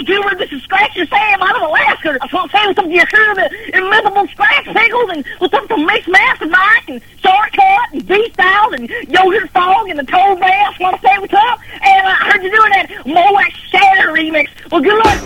YouTuber, this is Scratcher Sam out of Alaska. I just want to say what's up to your crew, the inimitable Scratch Pickles, and what's up to Mixed Master Mike, and Shortcut, and D-Styles, and Yogurt Fog, and the Toad Bass. Want to say what's up? And I heard you doing that Moax Shatter remix. Well, good luck.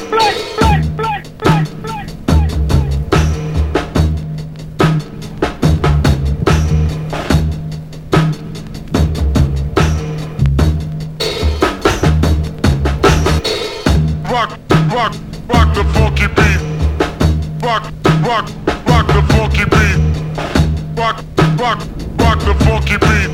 Rock the funky beat. Rock the funky beat. Rock the funky beat.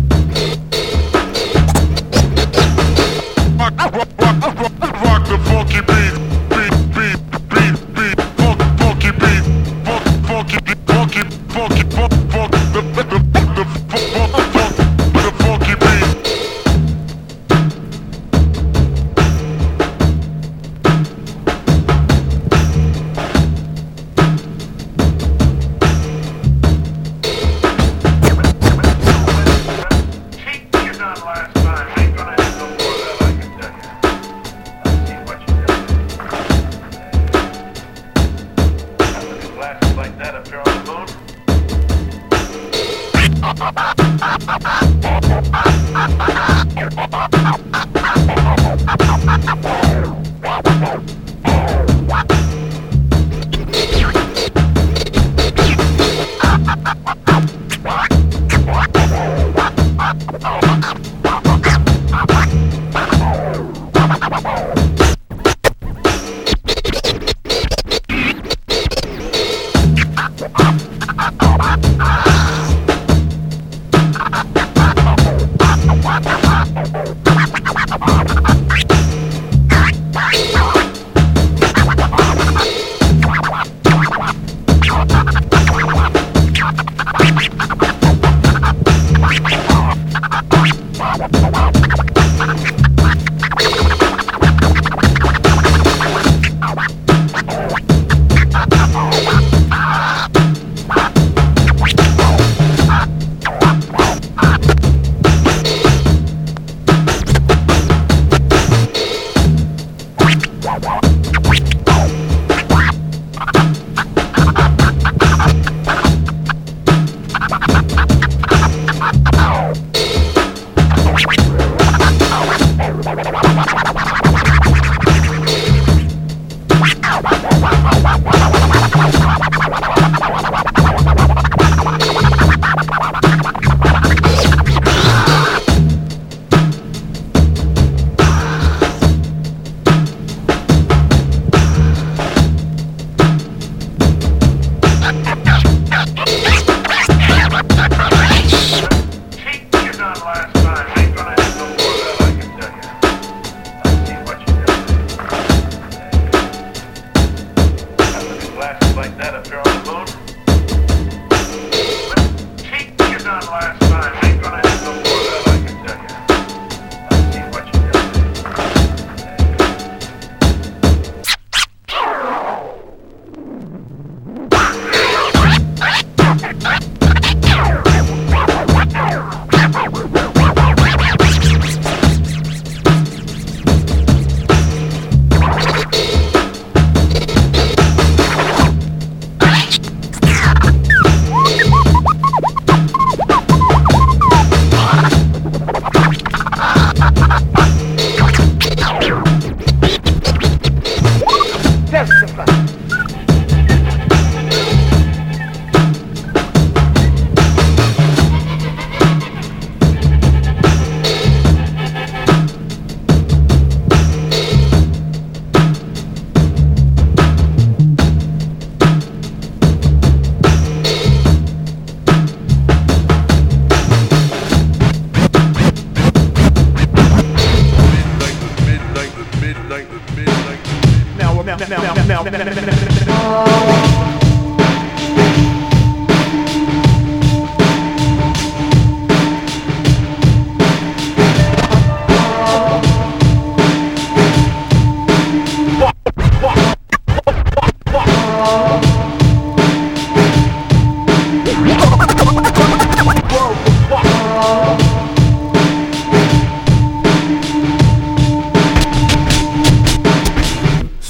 Rock the funky beat. Beat. Funky beat. Funky beat. Funky beat.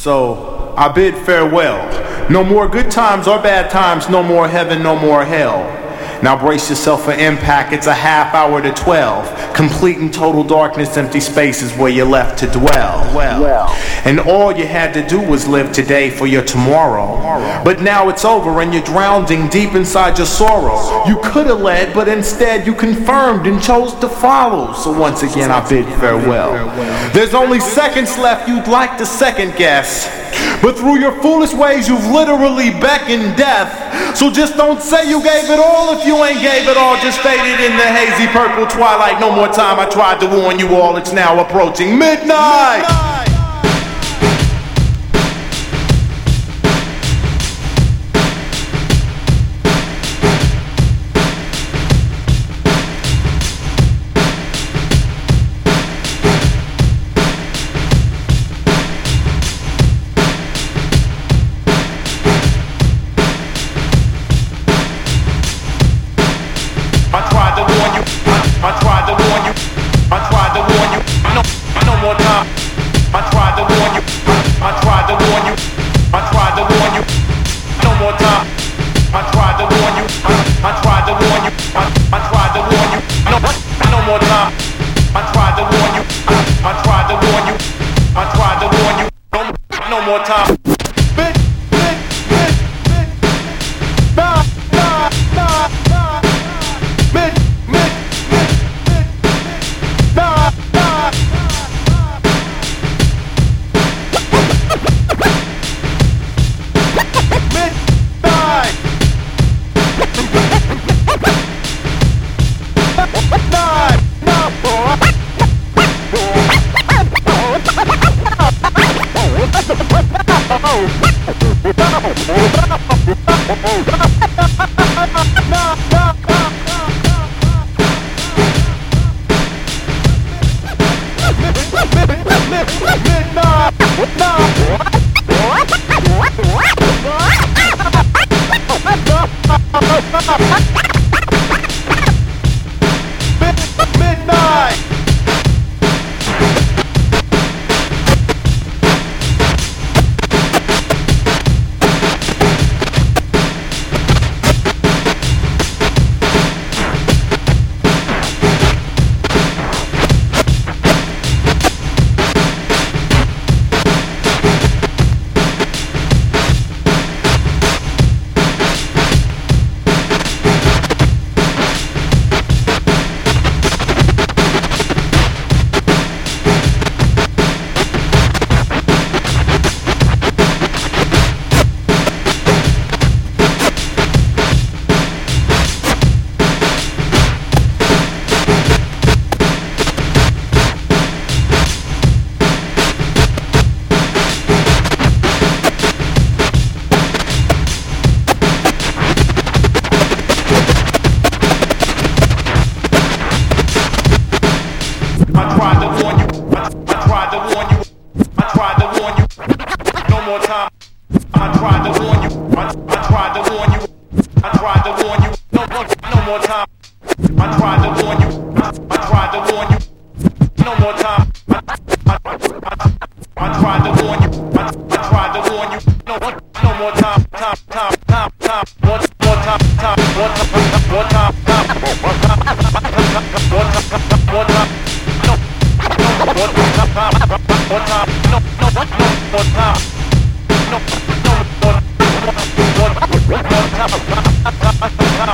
So I bid farewell. No more good times or bad times, no more heaven, no more hell. Now brace yourself for impact, it's a half hour to 12. Complete and total darkness, empty spaces where you're left to dwell. And all you had to do was live today for your tomorrow. But now it's over and you're drowning deep inside your sorrow. You could have led, but instead you confirmed and chose to follow. So once again I bid farewell. There's only seconds left you'd like to second guess, but through your foolish ways you've literally beckoned death. So just don't say you gave it all if you ain't gave it all. Just faded in the hazy purple twilight. No more time, I tried to warn you all. It's now approaching midnight.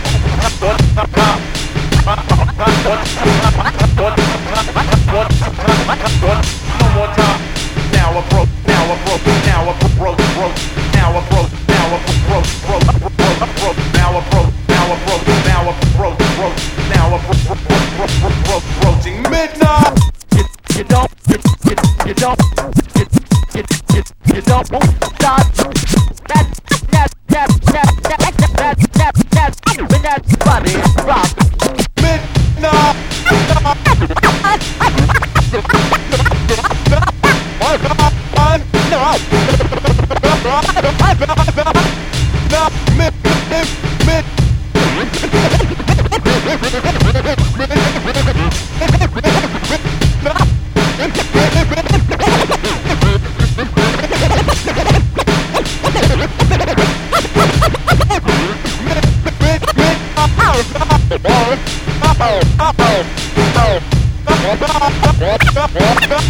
What?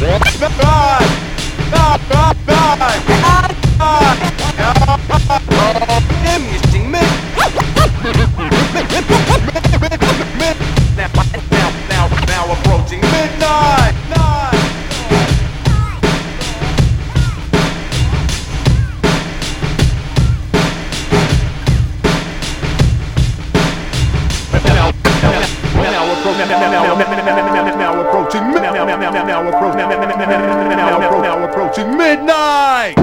Now approaching midnight. Now approaching midnight.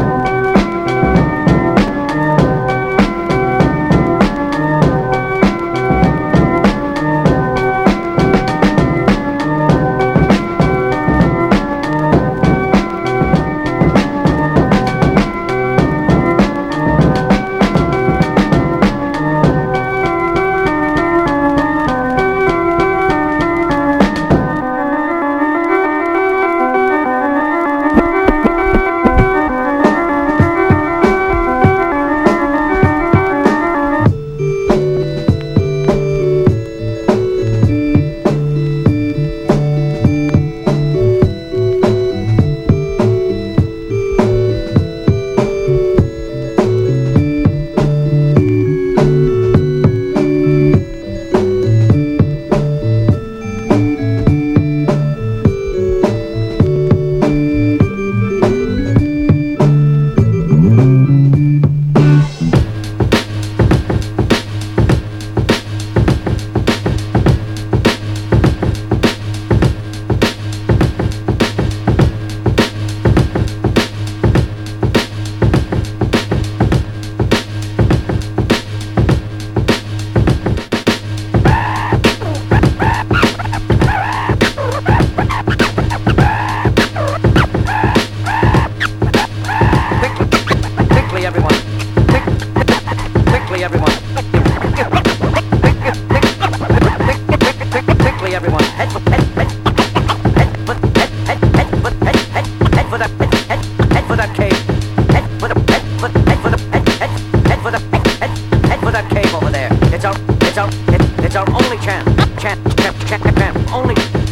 It's our only chance. Only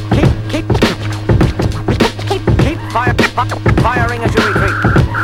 keep firing as you retreat.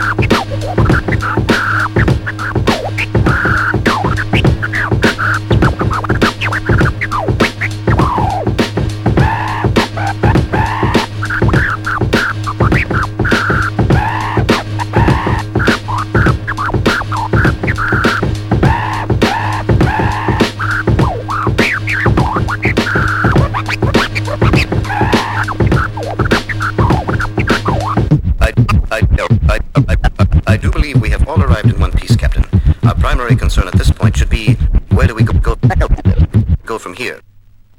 I do believe we have all arrived in one piece, Captain. Our primary concern at this point should be, where do we go from here?